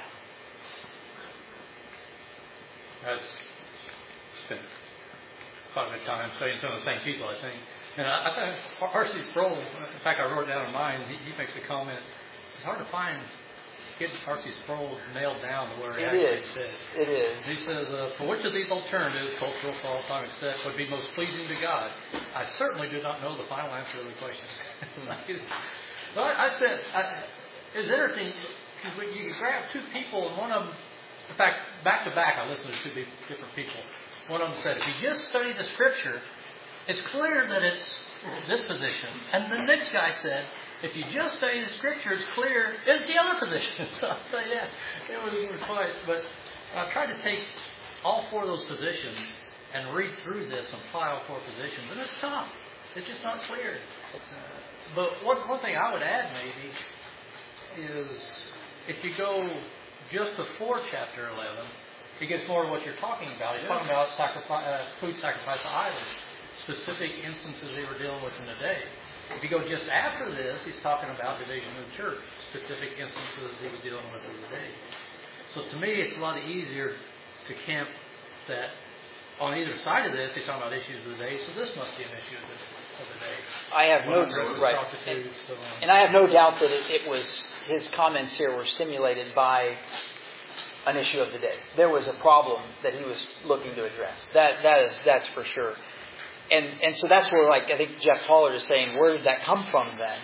Speaker 3: That's spent quite a bit of time studying some of the same people, I think. And I think R.C. Sproul, in fact, I wrote it down in mine, he makes a comment, it's hard to get R.C. Sproul nailed down to where he actually says.
Speaker 1: It is.
Speaker 3: He says, for which of these alternatives, cultural, for all time except, would be most pleasing to God? I certainly do not know the final answer to the question. Well, I said, it's interesting, because you grab two people, and one of them, in fact, back to back, I listened to two different people. One of them said, if you just study the Scripture, it's clear that it's this position. And the next guy said, if you just study the Scripture, it's clear it's the other position. So I thought, yeah, it was quite. But I tried to take all four of those positions and read through this and apply all four positions. And it's tough. It's just not clear. But one thing I would add maybe is if you go just before chapter 11, it gets more of what you're talking about. He's talking about food sacrifice to idols. specific instances they were dealing with in the day. If you go just after this, he's talking about division of the church, specific instances he was dealing with in the day. So to me, it's a lot easier to camp that on either side of this, he's talking about issues of the day, so this must be an issue of the day.
Speaker 1: I have no and I have no doubt that it was his comments here were stimulated by an issue of the day. There was a problem that he was looking to address. That's for sure. And so that's where, like, I think Jeff Pollard is saying, where did that come from then?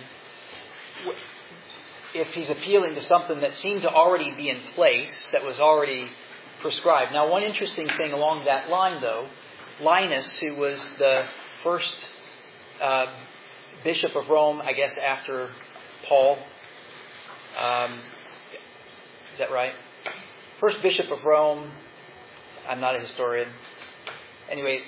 Speaker 1: If he's appealing to something that seemed to already be in place, that was already prescribed. Now, one interesting thing along that line, though, Linus, who was the first bishop of Rome, I guess, after Paul. Is that right? First bishop of Rome. I'm not a historian. Anyway,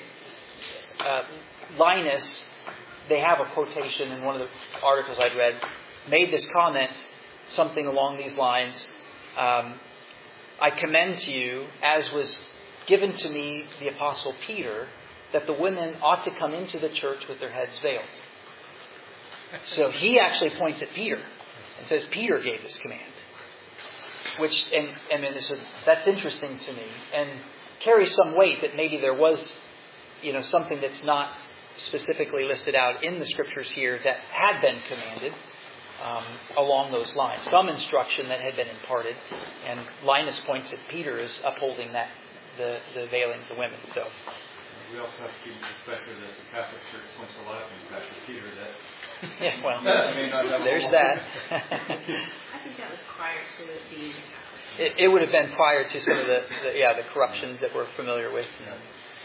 Speaker 1: Linus, they have a quotation in one of the articles I'd read, made this comment, something along these lines. I commend to you, as was given to me the Apostle Peter, that the women ought to come into the church with their heads veiled. So he actually points at Peter and says Peter gave this command. Which, that's interesting to me and carries some weight that maybe there was, something that's not specifically listed out in the Scriptures here that had been commanded along those lines. Some instruction that had been imparted, and Linus points at Peter as upholding that the veiling of the women. So
Speaker 4: we also have to keep in perspective that the Catholic Church points a lot of things back to Peter that.
Speaker 1: Yeah, well, there's that.
Speaker 5: I think that was prior to it being Catholic.
Speaker 1: It would have been prior to some of the corruptions that we're familiar with.
Speaker 4: Yeah.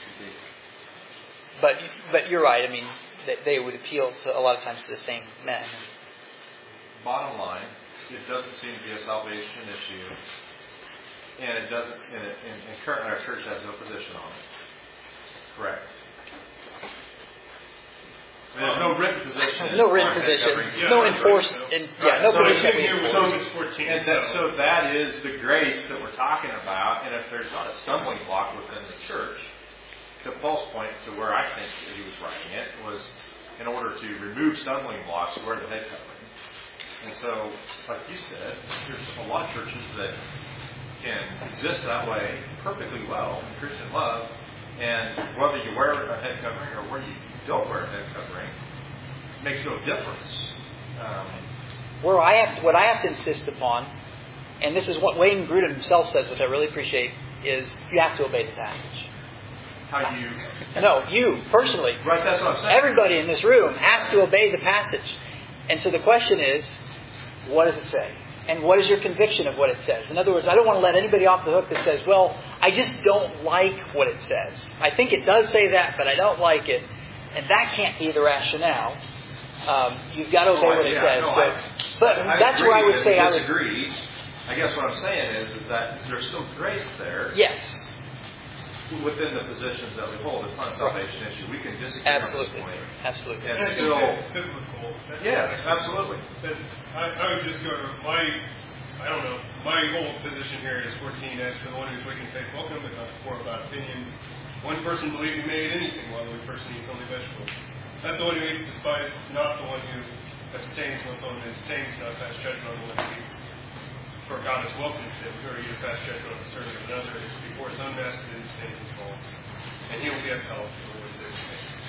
Speaker 1: But you're right. I mean, they would appeal to a lot of times to the same men.
Speaker 2: Bottom line, it doesn't seem to be a salvation issue, and it doesn't. And currently, our church has no position on it. Correct. There's no written position.
Speaker 1: No written position. No enforced. No position.
Speaker 2: So that is the grace that we're talking about. And if there's not a stumbling block within the church, to Paul's point, to where I think that he was writing it, was in order to remove stumbling blocks, wear the head covering. And so, like you said, there's a lot of churches that can exist that way perfectly well in Christian love. And whether you wear a head covering or whether you don't wear a head covering makes no difference.
Speaker 1: What I have to insist upon, and this is what Wayne Grudem himself says, which I really appreciate, is you have to obey the passage.
Speaker 2: How you?
Speaker 1: No, you personally.
Speaker 2: Right, that's what I'm saying.
Speaker 1: Everybody in this room has to obey the passage. And so the question is, what does it say? And what is your conviction of what it says? In other words, I don't want to let anybody off the hook that says, well, I just don't like what it says. I think it does say that, but I don't like it. And that can't be the rationale. You've got to obey what it says. But that's where I would say I
Speaker 2: disagree. I guess what I'm saying is that there's still grace there.
Speaker 1: Yes.
Speaker 2: Within the positions that we hold. It's not a salvation issue. We can disagree.
Speaker 1: Absolutely. Absolutely.
Speaker 2: And
Speaker 6: that's
Speaker 2: still
Speaker 6: biblical.
Speaker 2: Yes, absolutely.
Speaker 6: I would just go to my whole position here is 14 as for the one who's wicked and faith welcome, but not for about opinions. One person believes he may eat anything, while the other person eats only vegetables. That's the one who eats despised, not the one who abstains from the one who abstains, not pass judgment on the one who eats. For God has welcomed him, who are either pass judgment on the servant of another, is before his own master to understand his faults. And he will be upheld for the words that he makes.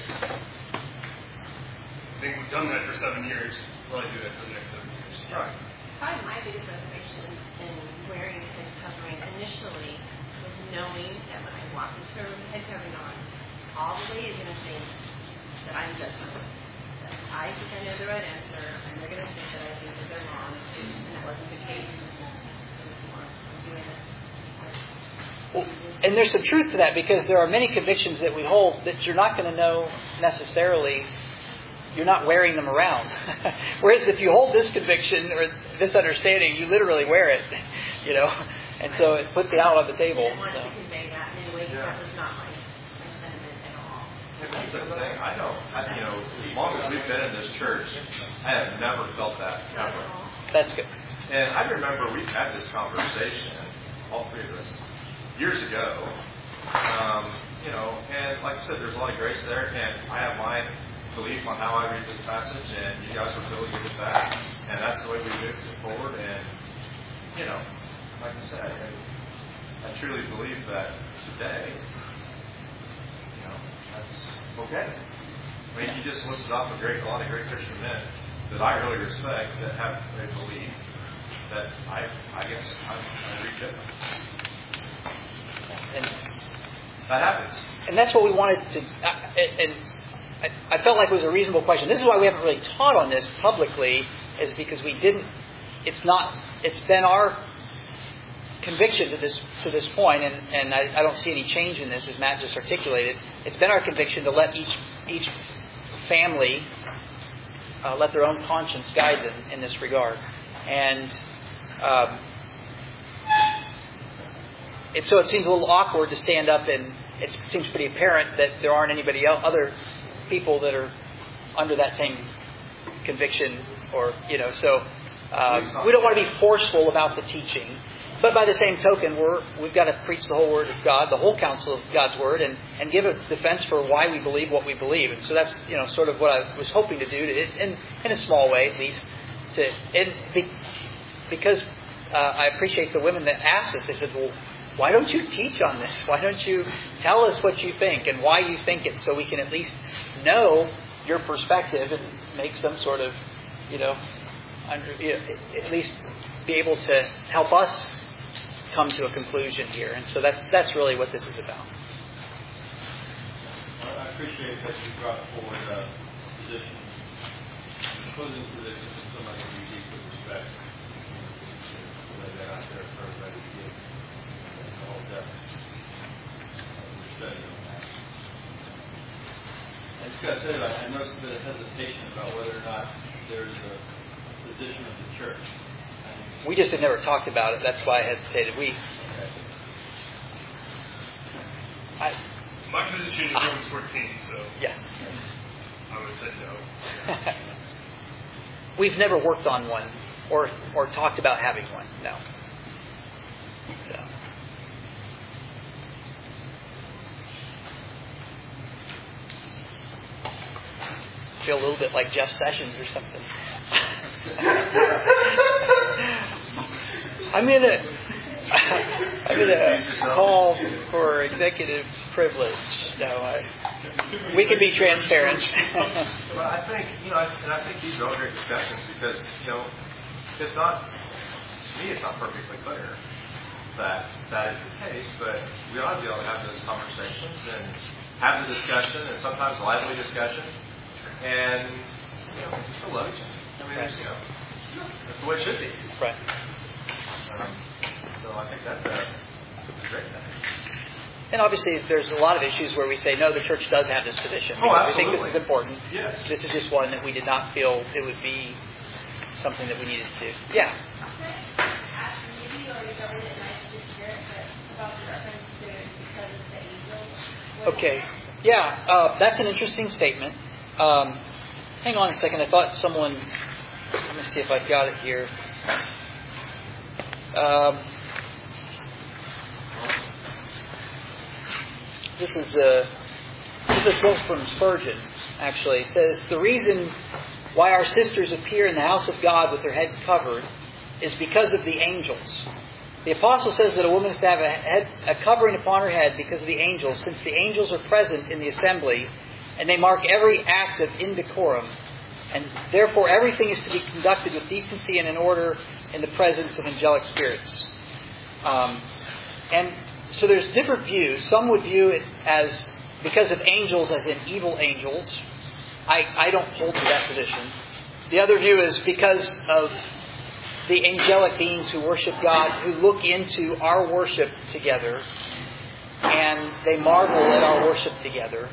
Speaker 6: I think we've done that for 7 years. We'll probably do that for the next 7 years.
Speaker 2: Right.
Speaker 5: Probably my biggest reservation in wearing a head covering initially was knowing that when I walk into a room with a head covering on, all the ladies are going to think that I'm judgmental. That I think I know the right answer, and they're going to think that I think that they're wrong, and that wasn't the case.
Speaker 1: Well, and there's some truth to that, because there are many convictions that we hold that you're not going to know necessarily. You're not wearing them around. Whereas if you hold this conviction or this understanding, you literally wear it, And so it puts it out on the table.
Speaker 5: I wanted to convey that in a way that was not my sentiment at all.
Speaker 2: And that's the thing. I don't. As long as we've been in this church, I have never felt that ever.
Speaker 1: That's good.
Speaker 2: And I remember we've had this conversation, all three of us, years ago. and like I said, there's a lot of grace there, and I have my belief on how I read this passage, and you guys were really good with that, and that's the way we move it forward. And like I said, I truly believe that today, that's okay. I mean, you just listed off a lot of great Christian men that I really respect that have a belief that I guess I read different.
Speaker 1: And
Speaker 2: that happens.
Speaker 1: And that's what we wanted to. And I felt like it was a reasonable question. This is why we haven't really taught on this publicly, is because we didn't. It's been our conviction to this point, and I don't see any change in this, as Matt just articulated. It's been our conviction to let each family let their own conscience guide them in this regard, and so it seems a little awkward to stand up, and it seems pretty apparent that there aren't anybody else, other people that are under that same conviction, or so we don't want to be forceful about the teaching. But by the same token, we've got to preach the whole Word of God, the whole counsel of God's Word, and give a defense for why we believe what we believe. And so that's sort of what I was hoping to do, in a small way at least, because I appreciate the women that asked us. They said, "Well, why don't you teach on this? Why don't you tell us what you think and why you think it, so we can at least know your perspective and make some sort of, at least be able to help us come to a conclusion here." And so that's really what this is about.
Speaker 4: I appreciate that you brought forward a position, an opposing position from somebody who you deeply respect. Lay that out there for everybody to get the whole depth of your study on that. As Scott said, I noticed a bit of hesitation about whether or not there's a position of the church.
Speaker 1: We just had never talked about it. That's why I hesitated.
Speaker 6: My position is Romans 14, so
Speaker 1: yeah.
Speaker 6: I would say no.
Speaker 1: We've never worked on one or talked about having one. No. So. Feel a little bit like Jeff Sessions or something. I'm gonna call for executive privilege. No, we can be transparent.
Speaker 2: Well, I think I think these are all great discussions because it's not, to me, it's not perfectly clear that is the case, but we ought to be able to have those conversations and have the discussion, and sometimes lively discussion, and still love each other. I mean, that's the way it should be.
Speaker 1: Right.
Speaker 2: So I think that's a great thing.
Speaker 1: And obviously, there's a lot of issues where we say, no, the church does have this position.
Speaker 2: Oh, absolutely.
Speaker 1: We think this is important.
Speaker 2: Yes.
Speaker 1: This is just one that we did not feel it would be something that we needed to do. Yeah.
Speaker 5: Maybe you already covered it, and I just hear it, but about the reference to because of the angels.
Speaker 1: Okay. Yeah, that's an interesting statement. Hang on a second. I thought someone... Let me see if I've got it here. This is a quote from Spurgeon, actually. It says, "The reason why our sisters appear in the house of God with their head covered is because of the angels. The apostle says that a woman is to have a covering upon her head because of the angels, since the angels are present in the assembly and they mark every act of indecorum. And therefore everything is to be conducted with decency and in order in the presence of angelic spirits." And so there's different views. Some would view it as because of angels as in evil angels. I don't hold to that position. The other view is because of the angelic beings who worship God, who look into our worship together, and they marvel at our worship together.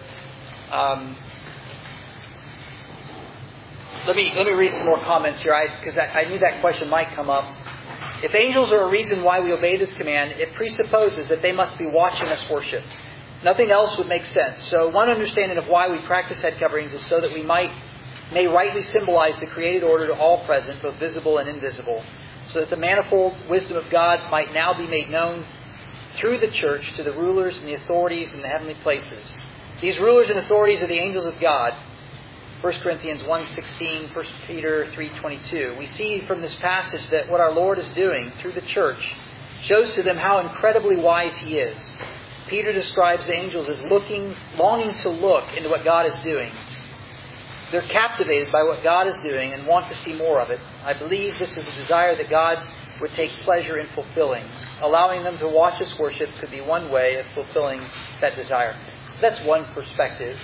Speaker 1: Let me read some more comments here, because I knew that question might come up. If angels are a reason why we obey this command, it presupposes that they must be watching us worship. Nothing else would make sense. So one understanding of why we practice head coverings is so that we may rightly symbolize the created order to all present, both visible and invisible, so that the manifold wisdom of God might now be made known through the church to the rulers and the authorities in the heavenly places. These rulers and authorities are the angels of God. 1 Corinthians 1:16, 1 Peter 3:22. We see from this passage that what our Lord is doing through the church shows to them how incredibly wise He is. Peter describes the angels as longing to look into what God is doing. They're captivated by what God is doing and want to see more of it. I believe this is a desire that God would take pleasure in fulfilling. Allowing them to watch us worship could be one way of fulfilling that desire. That's one perspective.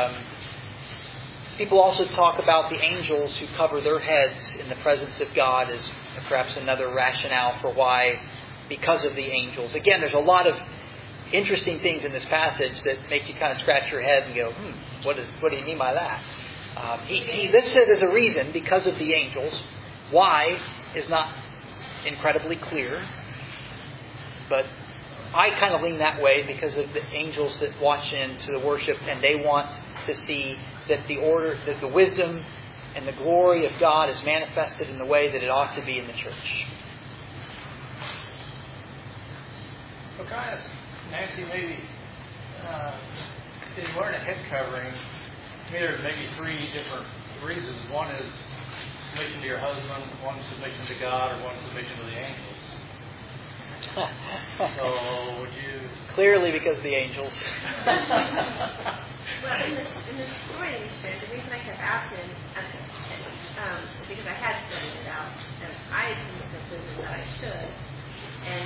Speaker 1: People also talk about the angels who cover their heads in the presence of God as perhaps another rationale for why, because of the angels. Again, there's a lot of interesting things in this passage that make you kind of scratch your head and go, what do you mean by that? He lists it as a reason, because of the angels. Why is not incredibly clear, but I kind of lean that way because of the angels that watch into the worship, and they want to see that that the wisdom and the glory of God is manifested in the way that it ought to be in the church.
Speaker 3: So can I ask Nancy, maybe in wearing a head covering, to me there's maybe three different reasons. One is submission to your husband, one submission to God, or one submission to the angels. So would you...
Speaker 1: Clearly because of the angels.
Speaker 5: Well, in the story that you shared, the reason I kept asking is because I had studied it out, and I had come to the conclusion that I should, and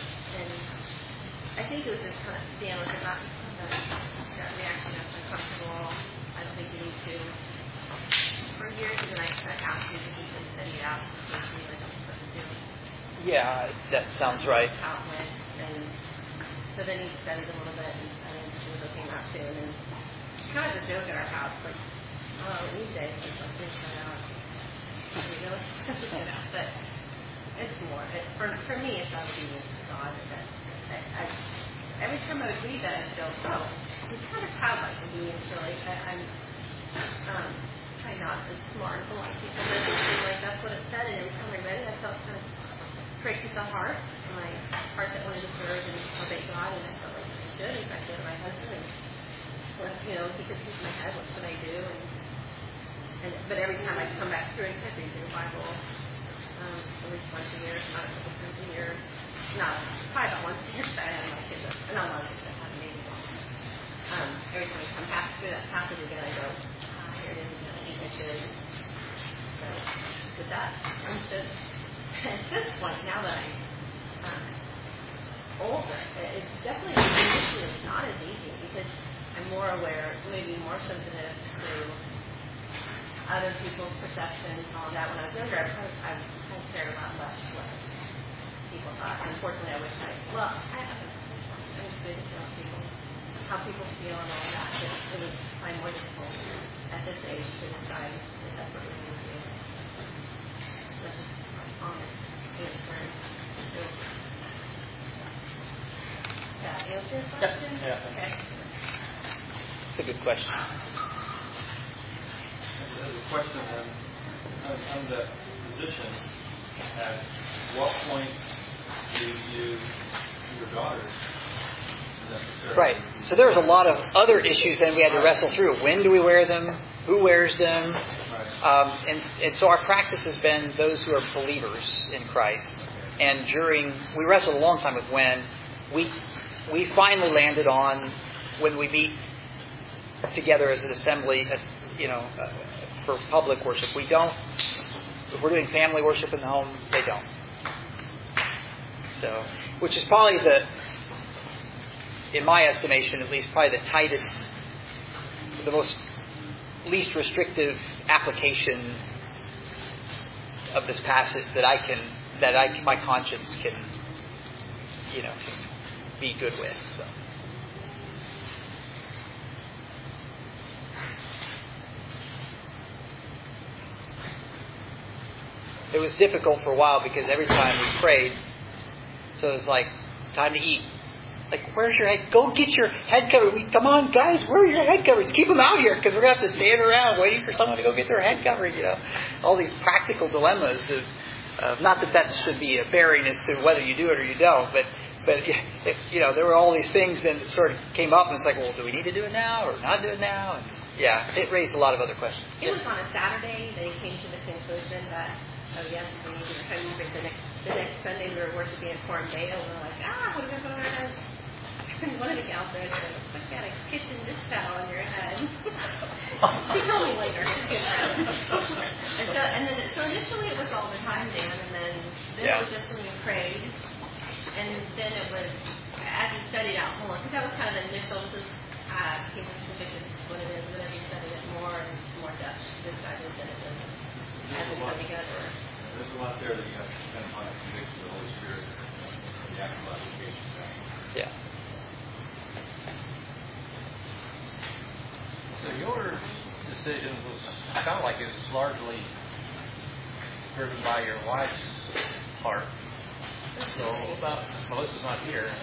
Speaker 5: I think it was just kind of Dan was not that reaction of uncomfortable. I don't think you need to for years, and then I asked you if you could study it out, and see like what to do.
Speaker 1: Yeah, that sounds right.
Speaker 5: Outlet, and so then he studied a little bit, and she was looking at too, and then kind of a joke at our house, like, these days, like, let's think that out. You know, but it's more. For me, it's obedience to God. That every time I would read that, I'd go, it's kind of childlike obedience, really. I'm probably not as smart as a lot of people, but it seemed like that's what it said, and every time I read it, I felt kind of pricked at the heart, my heart that wanted to serve and obey God, and I felt like I should. In fact, go to my husband and, you know, he could teach my head, what should I do? But every time I come back through and kept reading the Bible, at least once a year, not a couple times a year, probably about once a year, because I had my kids up, not a lot of kids that have maybe one. Every time I come back through that passage again, I go, here it is again, I think I should. So, with that, I'm just, at this point, now that I'm older, it's definitely initially not as easy because I'm more aware, maybe more sensitive to other people's perceptions and all that. When I was younger, I cared a lot less what people thought. Unfortunately, I wish I was good to know how people feel and all that. But it was probably more difficult at this age to decide if that's what we're going to do. Let's just honest answer. That answer your question?
Speaker 3: Yeah.
Speaker 5: Okay.
Speaker 1: It's a good question.
Speaker 4: There's a question on the position. At what point do you your daughters necessarily?
Speaker 1: Right. So there's a lot of other issues then we had to wrestle through. When do we wear them? Who wears them?
Speaker 4: Right.
Speaker 1: And so our practice has been those who are believers in Christ. And we wrestled a long time with when. We finally landed on when we meet together as an assembly, for public worship. We don't. If we're doing family worship in the home, they don't. So, which is probably in my estimation at least, probably the tightest, the most least restrictive application of this passage that my conscience can be good with. So. It was difficult for a while because every time we prayed, so it was like, time to eat. Like, where's your head? Go get your head cover. Come on, guys, where are your head covers? Keep them out here because we're going to have to stand around waiting for someone to go get their head covered, All these practical dilemmas of not that should be a bearing as to whether you do it or you don't, but But there were all these things that sort of came up, and it's like, well, do we need to do it now or not do it now? And it raised a lot of other questions.
Speaker 5: It was on a Saturday. They came to the conclusion that, we need to remove it. The next Sunday we were worshiping at Corndale. We're like, what are we going to put on our heads? And one of the gals there said, "Look at a kitchen dish towel on your head." She told me later. So initially it was all the time, Dan, and then it was just when we prayed, and then it was as we studied out more, because that was kind of the initial. This is King Convicted is what it is. But as we studied it more and more depth, decided that it was as we come together.
Speaker 4: There's a lot there that you have to spend on the conviction of the Holy Spirit and the actual application.
Speaker 1: Yeah.
Speaker 3: So your decision was kind of like it was largely driven by your wife's heart. So Melissa's not here.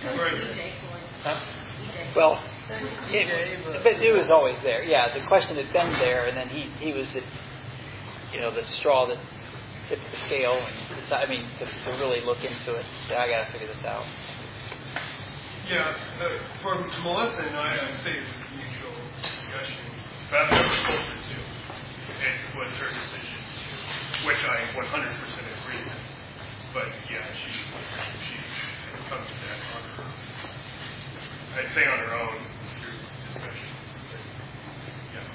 Speaker 1: Well, but it was always there. Yeah, the question had been there, and then he was the straw that tipped the scale. And to really look into it, I got to figure this out.
Speaker 6: Yeah, for Melissa and I say it's a mutual discussion. But I've never told her to. It was her decision to, which I 100% agree with. But yeah, she comes to that on her own. I'd say on her own through discussions. But, yeah.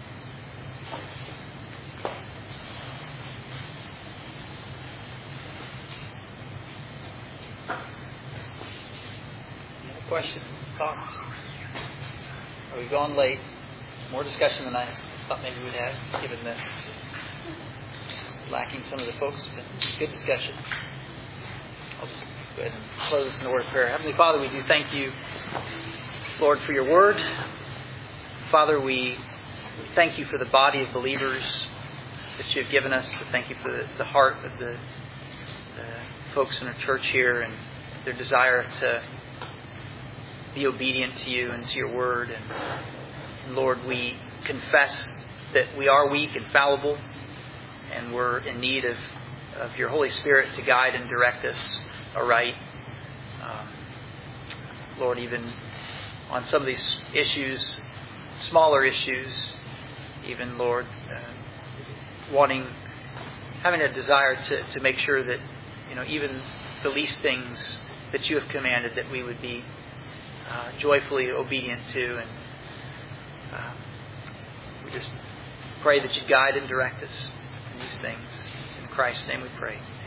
Speaker 1: Questions, thoughts? We've gone late. More discussion than I thought maybe we'd have, given the lacking some of the folks. But good discussion. I'll just go ahead and close in the word of prayer. Heavenly Father, we do thank you, Lord, for your word. Father, we thank you for the body of believers that you have given us. We thank you for the heart of the folks in our church here and their desire to be obedient to you and to your word. And Lord, we confess that we are weak and fallible, and we're in need of your Holy Spirit to guide and direct us aright. Lord, even on some of these issues, smaller issues, even, Lord, having a desire to make sure that, even the least things that you have commanded, that we would be joyfully obedient to. And we just pray that you guide and direct us in these things. In Christ's name we pray.